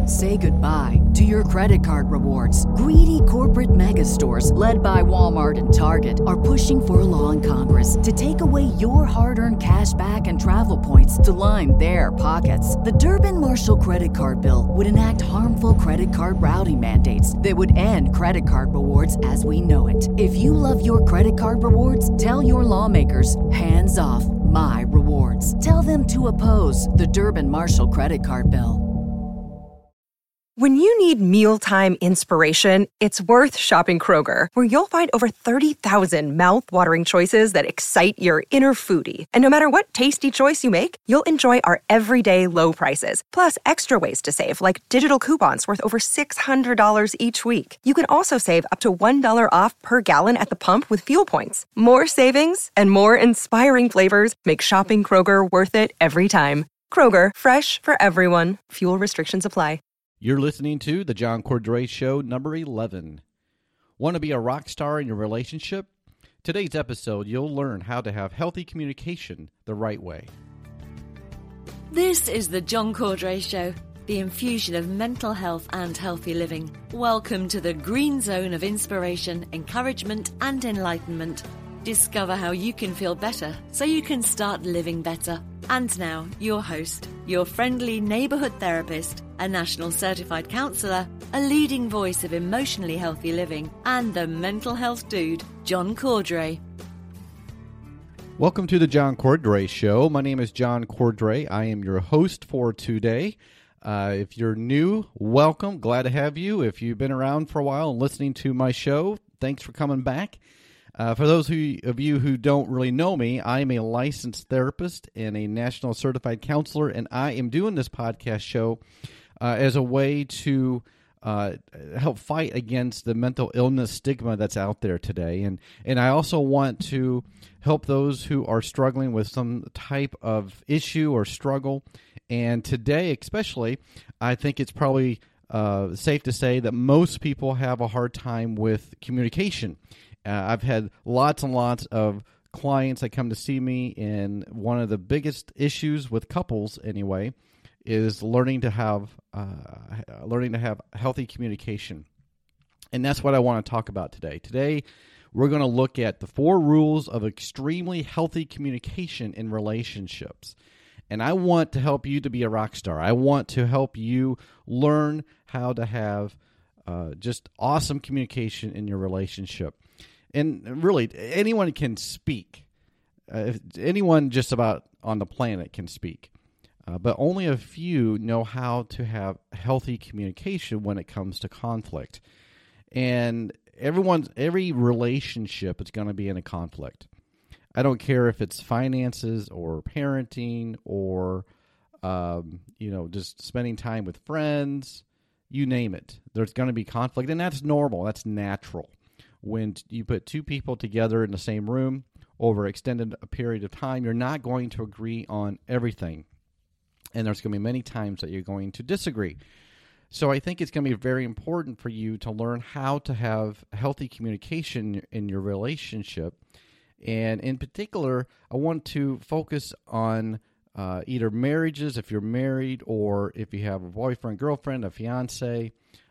Say goodbye to your credit card rewards. Greedy corporate mega stores, led by Walmart and Target, are pushing for a law in Congress to take away your hard-earned cash back and travel points to line their pockets. The Durbin-Marshall credit card bill would enact harmful credit card routing mandates that would end credit card rewards as we know it. If you love your credit card rewards, tell your lawmakers, hands off my rewards. Tell them to oppose the Durbin-Marshall credit card bill. When you need mealtime inspiration, it's worth shopping Kroger, where you'll find over 30,000 mouth-watering choices that excite your inner foodie. And no matter what tasty choice you make, you'll enjoy our everyday low prices, plus extra ways to save, like digital coupons worth over $600 each week. You can also save up to $1 off per gallon at the pump with fuel points. More savings and more inspiring flavors make shopping Kroger worth it every time. Kroger, fresh for everyone. Fuel restrictions apply. You're listening to The John Cordray Show, number 11. Want to be a rock star in your relationship? Today's episode, you'll learn how to have healthy communication the right way. This is The John Cordray Show, the infusion of mental health and healthy living. Welcome to the green zone of inspiration, encouragement, and enlightenment. Discover how you can feel better so you can start living better. And now, your host, your friendly neighborhood therapist, a national certified counselor, a leading voice of emotionally healthy living, and the mental health dude, John Cordray. Welcome to the John Cordray Show. My name is John Cordray. I am your host for today. If you're new, welcome. Glad to have you. If you've been around for a while and listening to my show, thanks for coming back. For those of you who don't really know me, I am a licensed therapist and a national certified counselor, and I am doing this podcast show as a way to help fight against the mental illness stigma that's out there today. And I also want to help those who are struggling with some type of issue or struggle. And today, especially, I think it's probably safe to say that most people have a hard time with communication. I've had lots and lots of clients that come to see me, and one of the biggest issues with couples, anyway, is learning to have healthy communication. And that's what I want to talk about today. Today, we're going to look at the 4 rules of extremely healthy communication in relationships. And I want to help you to be a rock star. I want to help you learn how to have just awesome communication in your relationship. And really, anyone can speak. Anyone just about on the planet can speak. But only a few know how to have healthy communication when it comes to conflict. And every relationship is going to be in a conflict. I don't care if it's finances or parenting or just spending time with friends, you name it. There's going to be conflict, and that's normal. That's natural. When you put 2 people together in the same room over an extended period of time, you're not going to agree on everything. And there's going to be many times that you're going to disagree. So I think it's going to be very important for you to learn how to have healthy communication in your relationship. And in particular, I want to focus on either marriages, if you're married, or if you have a boyfriend, girlfriend, a fiance.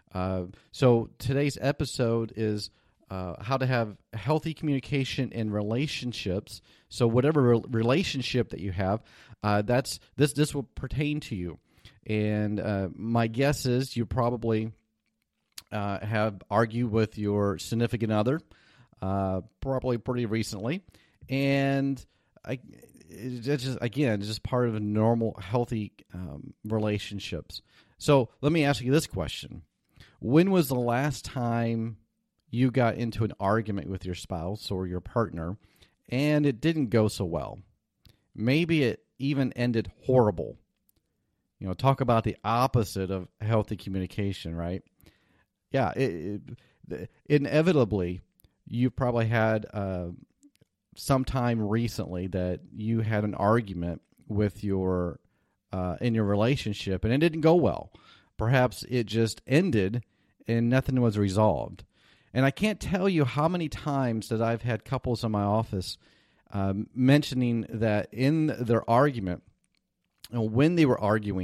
So today's episode is how to have healthy communication in relationships. So whatever relationship that you have, this will pertain to you. And my guess is you probably have argued with your significant other, probably pretty recently, and it's just part of normal, healthy relationships. So let me ask you this question: when was the last time you got into an argument with your spouse or your partner, and it didn't go so well? Maybe it even ended horrible. Talk about the opposite of healthy communication, right? Yeah, inevitably, you probably had some time recently that you had an argument with your in your relationship, and it didn't go well. Perhaps it just ended and nothing was resolved. And I can't tell you how many times that I've had couples in my office mentioning that in their argument, when they were arguing,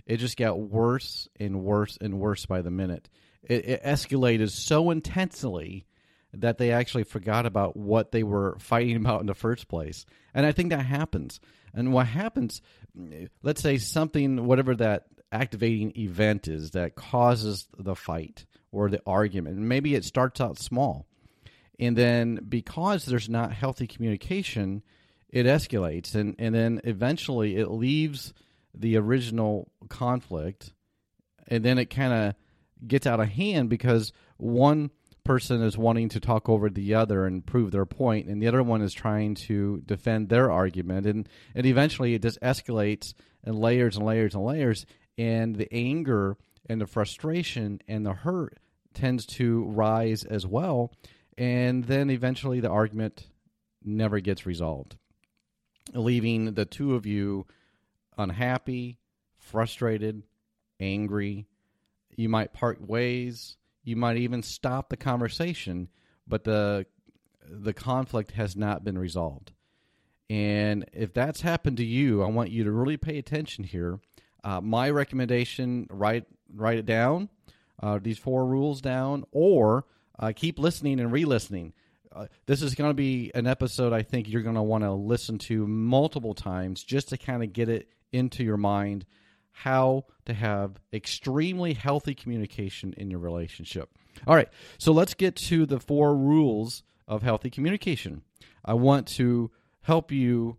it just got worse and worse and worse by the minute. It escalated so intensely that they actually forgot about what they were fighting about in the first place. And I think that happens. And what happens, let's say something, whatever that activating event is that causes the fight or the argument, maybe it starts out small. And then because there's not healthy communication, it escalates. And then eventually it leaves the original conflict. And then it kind of gets out of hand because one person is wanting to talk over the other and prove their point, and the other one is trying to defend their argument. And eventually it just escalates and layers and layers and layers, and the anger and the frustration and the hurt tends to rise as well. And then eventually the argument never gets resolved, leaving the two of you unhappy, frustrated, angry. You might part ways. You might even stop the conversation, but the conflict has not been resolved. And if that's happened to you, I want you to really pay attention here. My recommendation, write it down, these 4 rules down, or keep listening and re-listening. This is going to be an episode I think you're going to want to listen to multiple times just to kind of get it into your mind, how to have extremely healthy communication in your relationship. All right, so let's get to the 4 rules of healthy communication. I want to help you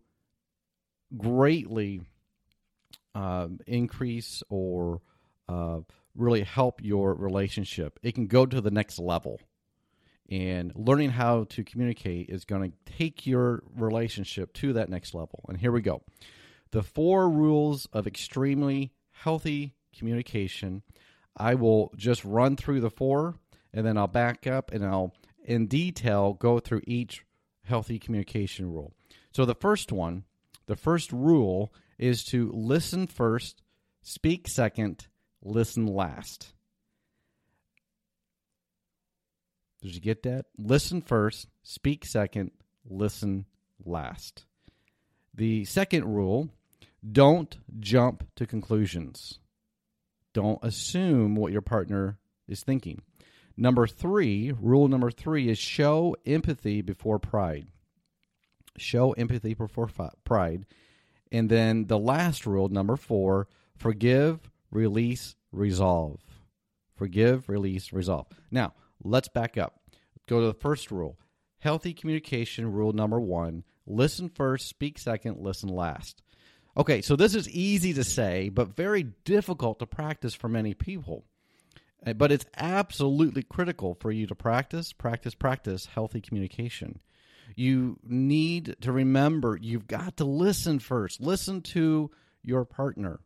greatly increase or really help your relationship. It can go to the next level. And learning how to communicate is going to take your relationship to that next level. And here we go. The 4 rules of extremely healthy communication. I will just run through the 4, and then I'll back up and I'll, in detail, go through each healthy communication rule. So the first rule is to listen first, speak second, listen last. Did you get that? Listen first, speak second, listen last. The second rule, don't jump to conclusions. Don't assume what your partner is thinking. Rule number 3 is show empathy before pride. Show empathy before pride. And then the last rule, number 4, forgive, release, resolve. Forgive, release, resolve. Now, let's back up. Go to the first rule. Healthy communication rule number 1, listen first, speak second, listen last. Okay, so this is easy to say, but very difficult to practice for many people. But it's absolutely critical for you to practice healthy communication. You need to remember you've got to listen first. Listen to your partner.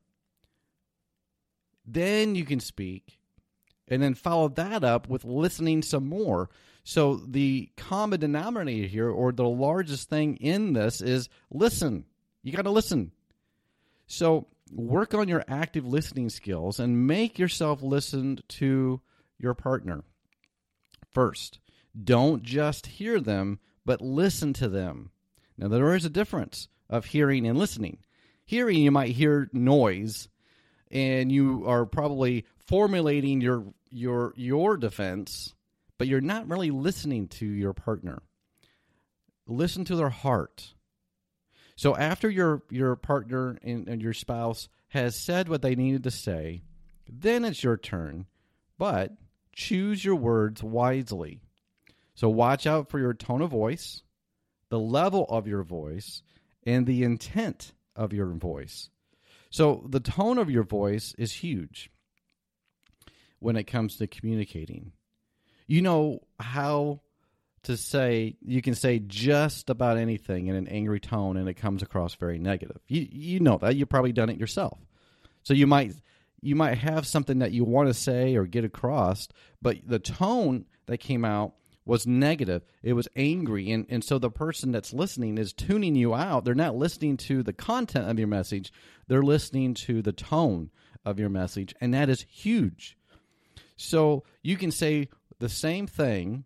Then you can speak, and then follow that up with listening some more. So the common denominator here, or the largest thing in this, is listen. You got to listen. So work on your active listening skills and make yourself listen to your partner. First, don't just hear them, but listen to them. Now, there is a difference of hearing and listening. Hearing, you might hear noise, and you are probably formulating your defense, but you're not really listening to your partner. Listen to their heart. So after your partner and your spouse has said what they needed to say, then it's your turn. But choose your words wisely. So watch out for your tone of voice, the level of your voice, and the intent of your voice. So the tone of your voice is huge when it comes to communicating. You know how to say, you can say just about anything in an angry tone and it comes across very negative. You know that. You've probably done it yourself. So you might have something that you want to say or get across, but the tone that came out was negative. It was angry. And so the person that's listening is tuning you out. They're not listening to the content of your message. They're listening to the tone of your message. And that is huge. So you can say the same thing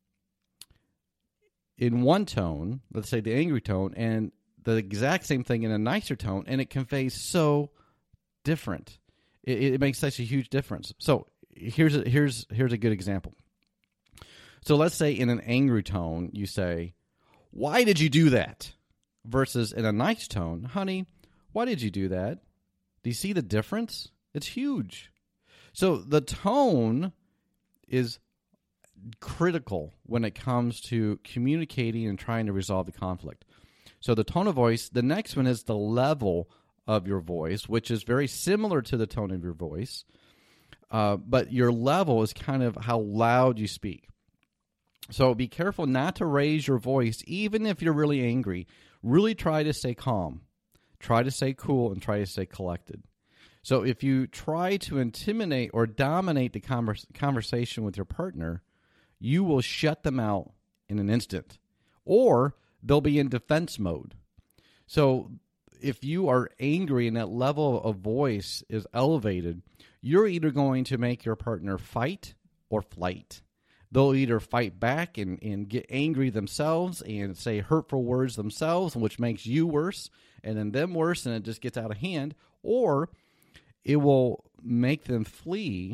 in one tone, let's say the angry tone, and the exact same thing in a nicer tone, and it conveys so different. It makes such a huge difference. So here's a good example. So let's say in an angry tone, you say, "Why did you do that?" Versus in a nice tone, "Honey, why did you do that?" Do you see the difference? It's huge. So the tone is critical when it comes to communicating and trying to resolve the conflict. So the tone of voice, the next one is the level of your voice, which is very similar to the tone of your voice. But your level is kind of how loud you speak. So be careful not to raise your voice, even if you're really angry. Really try to stay calm. Try to stay cool and try to stay collected. So if you try to intimidate or dominate the conversation with your partner, you will shut them out in an instant, or they'll be in defense mode. So if you are angry and that level of voice is elevated, you're either going to make your partner fight or flight. They'll either fight back and get angry themselves and say hurtful words themselves, which makes you worse, and then them worse, and it just gets out of hand, or it will make them flee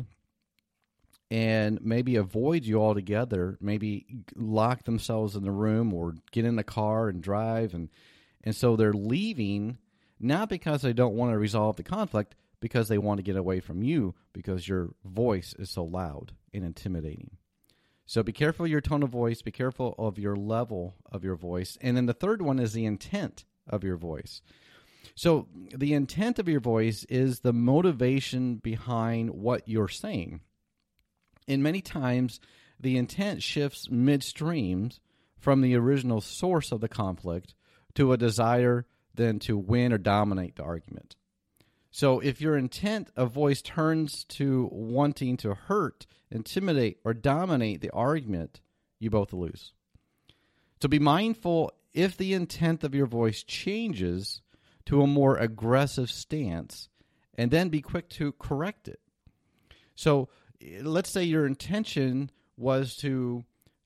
and maybe avoid you altogether, maybe lock themselves in the room or get in the car and drive. And so they're leaving not because they don't want to resolve the conflict, because they want to get away from you because your voice is so loud and intimidating. So be careful of your tone of voice. Be careful of your level of your voice. And then the third one is the intent of your voice. So the intent of your voice is the motivation behind what you're saying. And many times the intent shifts midstream from the original source of the conflict to a desire then to win or dominate the argument. So if your intent of voice turns to wanting to hurt, intimidate, or dominate the argument, you both lose. So be mindful if the intent of your voice changes to a more aggressive stance, and then be quick to correct it. So let's say your intention was to,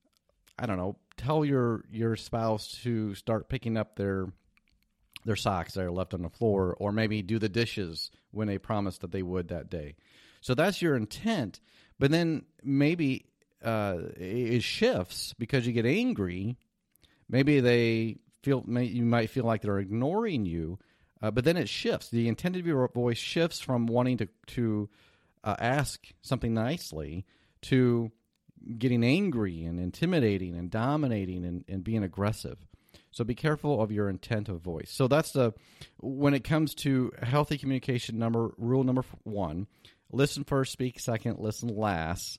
tell your spouse to start picking up their socks that are left on the floor, or maybe do the dishes when they promised that they would that day. So that's your intent, but then maybe it shifts because you get angry. Maybe you might feel like they're ignoring you, but then it shifts. The intent of your voice shifts from wanting to ask something nicely to getting angry and intimidating and dominating and being aggressive. So be careful of your intent of voice. So that's when it comes to healthy communication, rule number 1, listen first, speak second, listen last,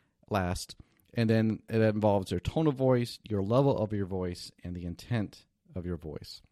and then it involves your tone of voice, your level of your voice, and the intent of your voice.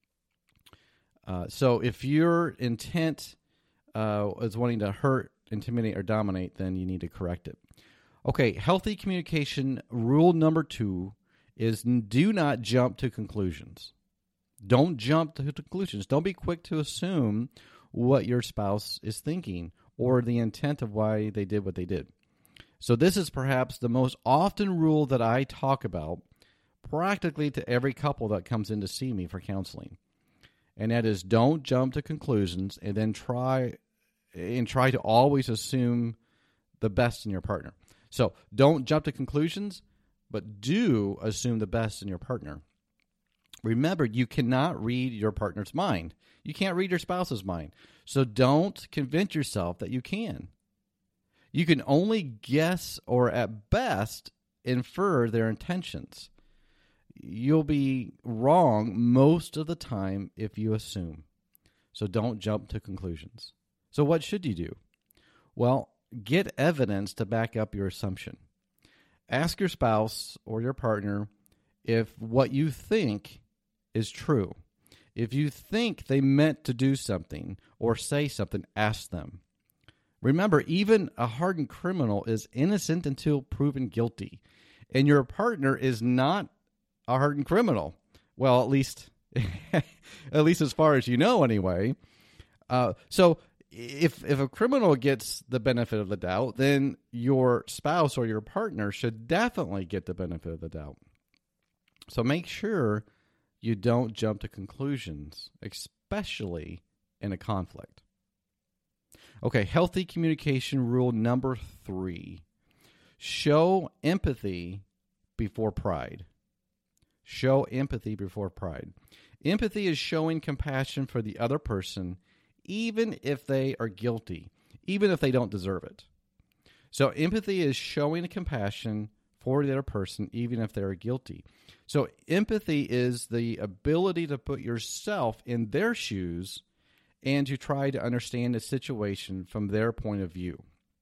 So if your intent is wanting to hurt, intimidate, or dominate, then you need to correct it. Okay, healthy communication rule number 2 is do not jump to conclusions. Don't jump to conclusions. Don't be quick to assume what your spouse is thinking or the intent of why they did what they did. So this is perhaps the most often rule that I talk about practically to every couple that comes in to see me for counseling. And that is, don't jump to conclusions and then try to always assume the best in your partner. So don't jump to conclusions, but do assume the best in your partner. Remember, you cannot read your partner's mind. You can't read your spouse's mind. So don't convince yourself that you can. You can only guess or at best infer their intentions. You'll be wrong most of the time if you assume. So don't jump to conclusions. So what should you do? Well, get evidence to back up your assumption. Ask your spouse or your partner if what you think is true. If you think they meant to do something or say something, ask them. Remember, even a hardened criminal is innocent until proven guilty. And your partner is not a hardened criminal. Well, at least as far as you know anyway. So if a criminal gets the benefit of the doubt, then your spouse or your partner should definitely get the benefit of the doubt. So make sure you don't jump to conclusions, especially in a conflict. Okay, healthy communication rule number 3. Show empathy before pride. Show empathy before pride. Empathy is showing compassion for the other person, even if they are guilty, even if they don't deserve it. So empathy is showing compassion for the other person, even if they are guilty. So empathy is the ability to put yourself in their shoes and to try to understand the situation from their point of view.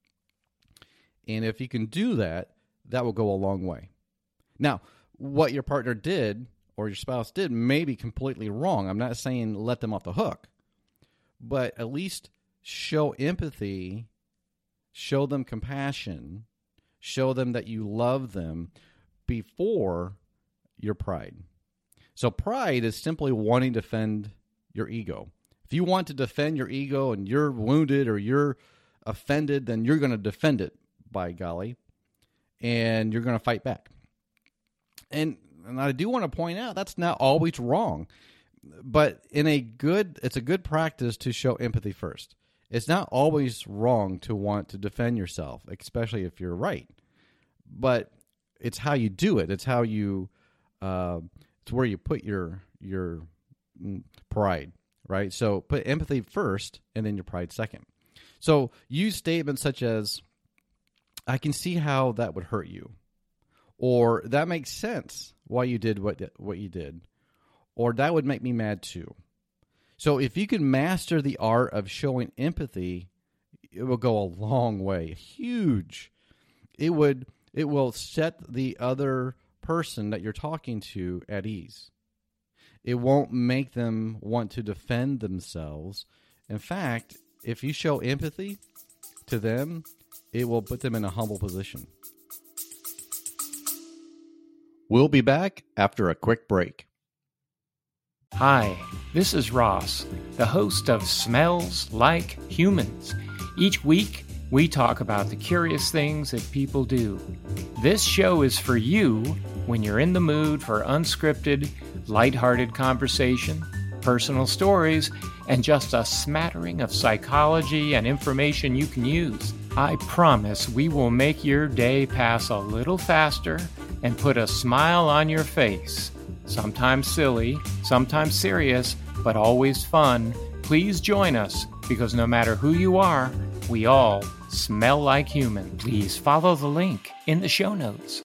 And if you can do that, that will go a long way. Now, what your partner did or your spouse did may be completely wrong. I'm not saying let them off the hook, but at least show empathy, show them compassion, show them that you love them before your pride. So pride is simply wanting to defend your ego. If you want to defend your ego and you're wounded or you're offended, then you're going to defend it, by golly, and you're going to fight back. And I do want to point out that's not always wrong, but it's a good practice to show empathy first. It's not always wrong to want to defend yourself, especially if you're right. But it's how you do it. It's how you. It's where you put your pride, right? So put empathy first, and then your pride second. So use statements such as, "I can see how that would hurt you," or "That makes sense why you did what you did," or "That would make me mad too." So if you can master the art of showing empathy, it will go a long way. Huge. It will set the other person that you're talking to at ease. It won't make them want to defend themselves. In fact, if you show empathy to them, it will put them in a humble position. We'll be back after a quick break. Hi, this is Ross, the host of Smells Like Humans. Each week, we talk about the curious things that people do. This show is for you when you're in the mood for unscripted, lighthearted conversation, personal stories, and just a smattering of psychology and information you can use. I promise we will make your day pass a little faster and put a smile on your face. Sometimes silly, sometimes serious, but always fun. Please join us, because no matter who you are, we all smell like human. Please follow the link in the show notes.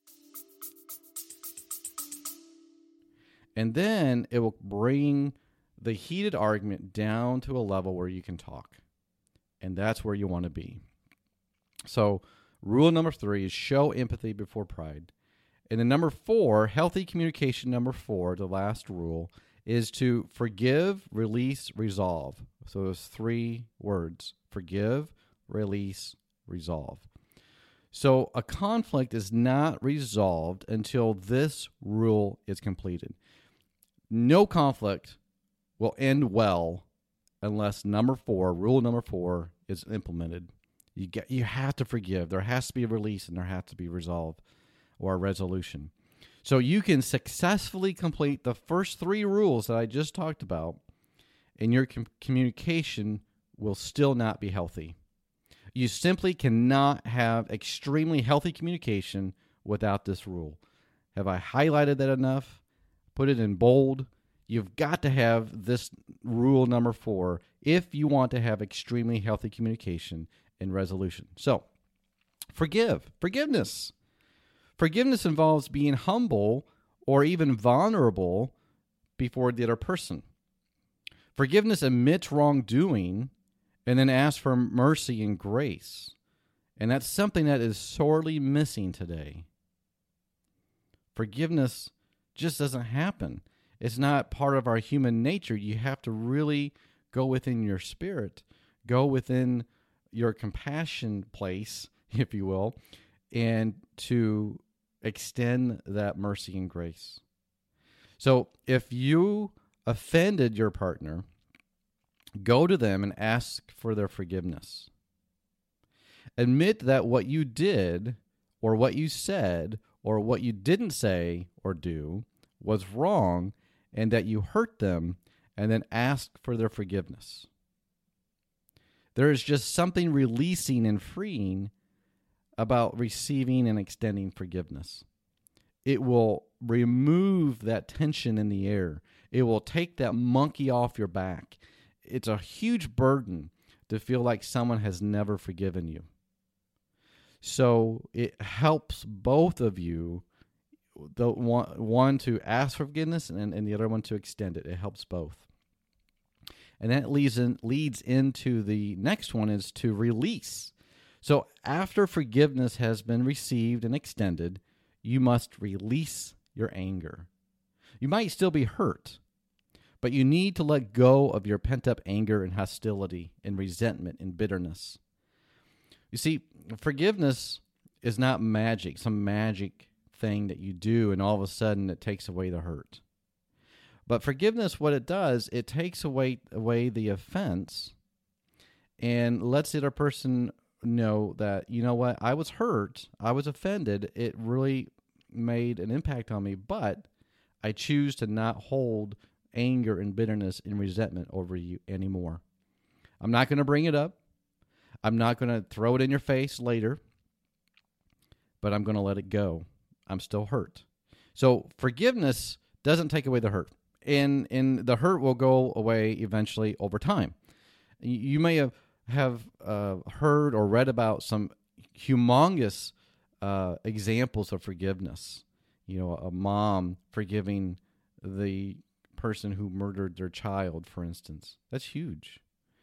And then it will bring the heated argument down to a level where you can talk. And that's where you want to be. So rule number 3 is show empathy before pride. And then number 4, healthy communication number 4, the last rule, is to forgive, release, resolve. So those 3 words: forgive, release, resolve. So a conflict is not resolved until this rule is completed. No conflict will end well unless rule number 4 is implemented. You have to forgive. There has to be a release and there has to be resolve or a resolution. So you can successfully complete the first 3 rules that I just talked about, and your communication will still not be healthy. You simply cannot have extremely healthy communication without this rule. Have I highlighted that enough? Put it in bold. You've got to have this rule number 4 if you want to have extremely healthy communication and resolution. So, forgiveness. Forgiveness involves being humble or even vulnerable before the other person. Forgiveness admits wrongdoing and then asks for mercy and grace. And that's something that is sorely missing today. Forgiveness just doesn't happen. It's not part of our human nature. You have to really go within your spirit, go within your compassion place, if you will, and to extend that mercy and grace. So if you offended your partner, go to them and ask for their forgiveness. Admit that what you did or what you said or what you didn't say or do was wrong and that you hurt them, and then ask for their forgiveness. There is just something releasing and freeing about receiving and extending forgiveness. It will remove that tension in the air. It will take that monkey off your back. It's a huge burden to feel like someone has never forgiven you. So it helps both of you, the one to ask for forgiveness and the other one to extend it. It helps both. And that leads into the next one, is to release. So after forgiveness has been received and extended, you must release your anger. You might still be hurt, but you need to let go of your pent-up anger and hostility and resentment and bitterness. You see, forgiveness is not magic, some magic thing that you do and all of a sudden it takes away the hurt. But forgiveness, what it does, it takes away the offense and lets the other person know that, you know what, I was hurt, I was offended, it really made an impact on me, but I choose to not hold anger and bitterness and resentment over you anymore. I'm not going to bring it up. I'm not going to throw it in your face later, but I'm going to let it go. I'm still hurt. So forgiveness doesn't take away the hurt. And the hurt will go away eventually over time. You may have heard or read about some humongous examples of forgiveness. You know, a mom forgiving the person who murdered their child, for instance. That's huge.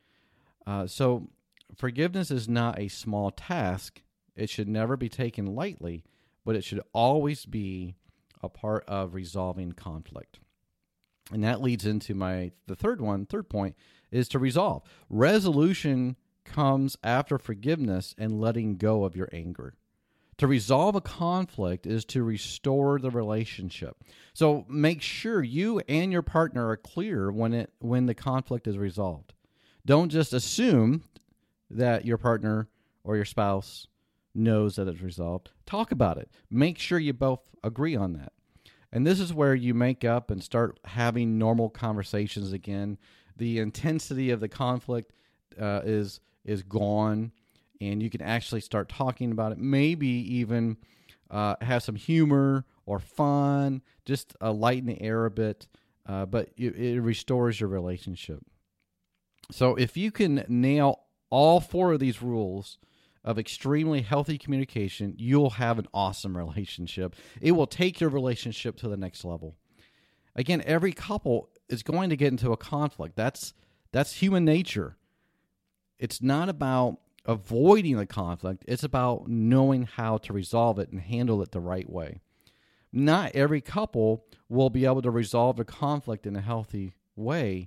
So forgiveness is not a small task. It should never be taken lightly, but it should always be a part of resolving conflict. And that leads into the third point is to resolve. Resolution comes after forgiveness and letting go of your anger. To resolve a conflict is to restore the relationship. So make sure you and your partner are clear when the conflict is resolved. Don't just assume that your partner or your spouse knows that it's resolved. Talk about it. Make sure you both agree on that. And this is where you make up and start having normal conversations again. The intensity of the conflict is gone, and you can actually start talking about it. Maybe even have some humor or fun, just lighten the air a bit, but it restores your relationship. So if you can nail all 4 of these rules of extremely healthy communication, you'll have an awesome relationship. It will take your relationship to the next level. Again, every couple is going to get into a conflict. That's human nature. It's not about avoiding the conflict. It's about knowing how to resolve it and handle it the right way. Not every couple will be able to resolve the conflict in a healthy way.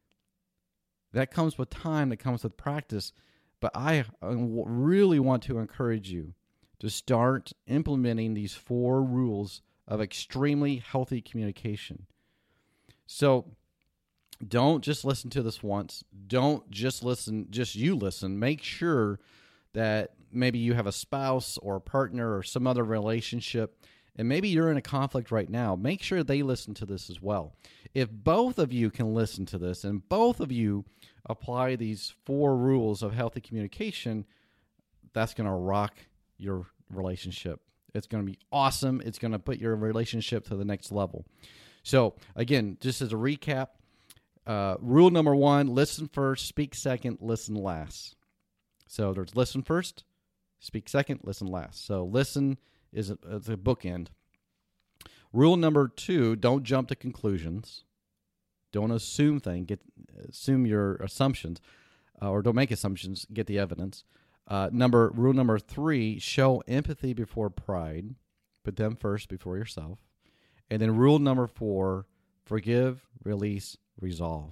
That comes with time. That comes with practice. But I really want to encourage you to start implementing these 4 rules of extremely healthy communication. So don't just listen to this once. Don't just you listen. Make sure that maybe you have a spouse or a partner or some other relationship, and maybe you're in a conflict right now. Make sure they listen to this as well. If both of you can listen to this and both of you apply these 4 rules of healthy communication, that's going to rock your relationship. It's going to be awesome. It's going to put your relationship to the next level. So, again, just as a recap, rule number 1, listen first, speak second, listen last. So there's listen first, speak second, listen last. So listen is a bookend. Rule number 2, don't jump to conclusions. Don't assume assume your assumptions, or don't make assumptions. Get the evidence. Rule number 3: show empathy before pride. Put them first before yourself. And then rule number 4: forgive, release, resolve.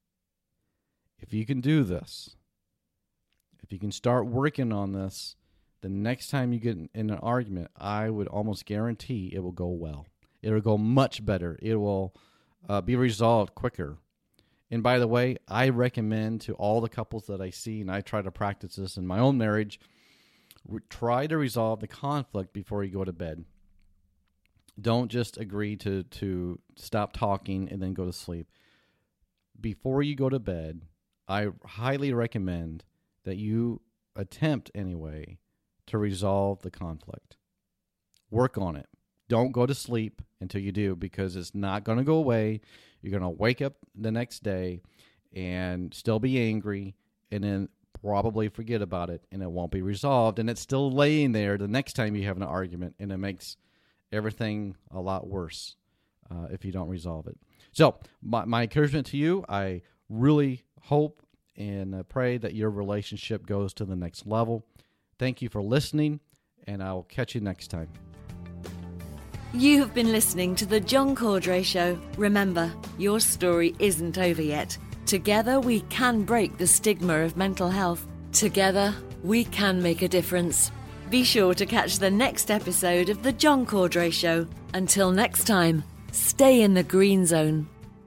If you can do this, if you can start working on this, the next time you get in an argument, I would almost guarantee it will go well. It will go much better. It will be resolved quicker. And by the way, I recommend to all the couples that I see, and I try to practice this in my own marriage, try to resolve the conflict before you go to bed. Don't just agree to stop talking and then go to sleep. Before you go to bed, I highly recommend that you attempt anyway to resolve the conflict. Work on it. Don't go to sleep until you do, because it's not going to go away. You're going to wake up the next day and still be angry, and then probably forget about it, and it won't be resolved, and it's still laying there the next time you have an argument, and it makes everything a lot worse if you don't resolve it. So my encouragement to you, I really hope and pray that your relationship goes to the next level. Thank you for listening, and I will catch you next time. You have been listening to The John Cordray Show. Remember, your story isn't over yet. Together we can break the stigma of mental health. Together we can make a difference. Be sure to catch the next episode of The John Cordray Show. Until next time, stay in the green zone.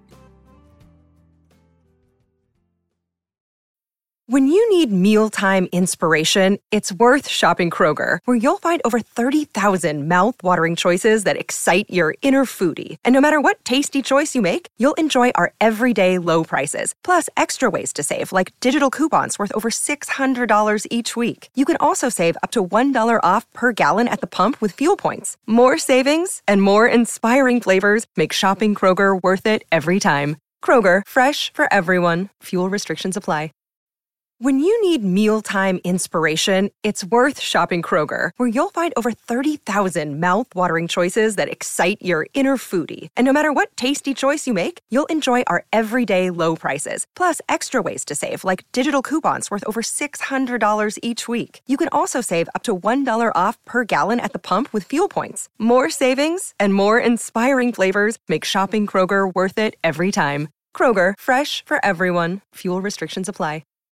When you need mealtime inspiration, it's worth shopping Kroger, where you'll find over 30,000 mouth-watering choices that excite your inner foodie. And no matter what tasty choice you make, you'll enjoy our everyday low prices, plus extra ways to save, like digital coupons worth over $600 each week. You can also save up to $1 off per gallon at the pump with fuel points. More savings and more inspiring flavors make shopping Kroger worth it every time. Kroger, fresh for everyone. Fuel restrictions apply. When you need mealtime inspiration, it's worth shopping Kroger, where you'll find over 30,000 mouth-watering choices that excite your inner foodie. And no matter what tasty choice you make, you'll enjoy our everyday low prices, plus extra ways to save, like digital coupons worth over $600 each week. You can also save up to $1 off per gallon at the pump with fuel points. More savings and more inspiring flavors make shopping Kroger worth it every time. Kroger, fresh for everyone. Fuel restrictions apply.